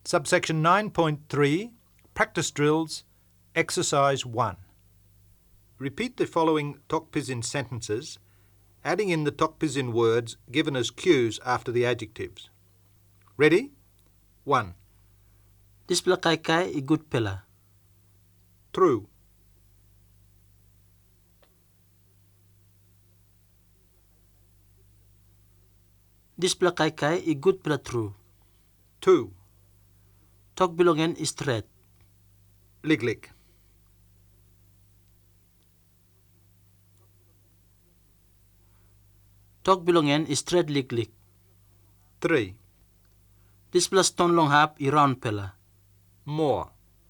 Subsection 9.3, Practice Drills, Exercise 1. Repeat the following Tok-Pisin sentences, adding in the Tok-Pisin words given as cues after the adjectives. Ready? 1. This Kai a good fella. True. This Kai a good fella true. 2. Talk belongen is straight. Lig. Talk belongen is straight lig. 3. This plus stone long hap I round fella. More.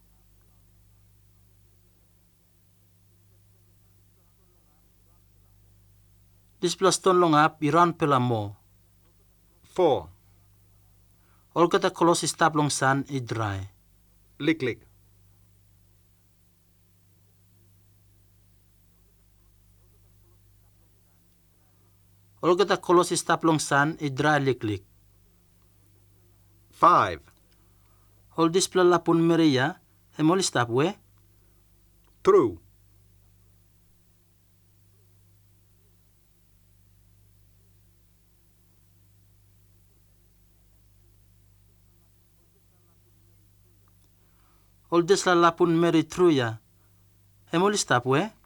This plus stone long hap I round fella more. 4. All kata kolos is tap long sun I dry. Lig. All kata kolos is tap long sun I dry lig. 5. All this lapun Maria hemol stop we. True. All this lapun Mary true ya. Hemol stop we.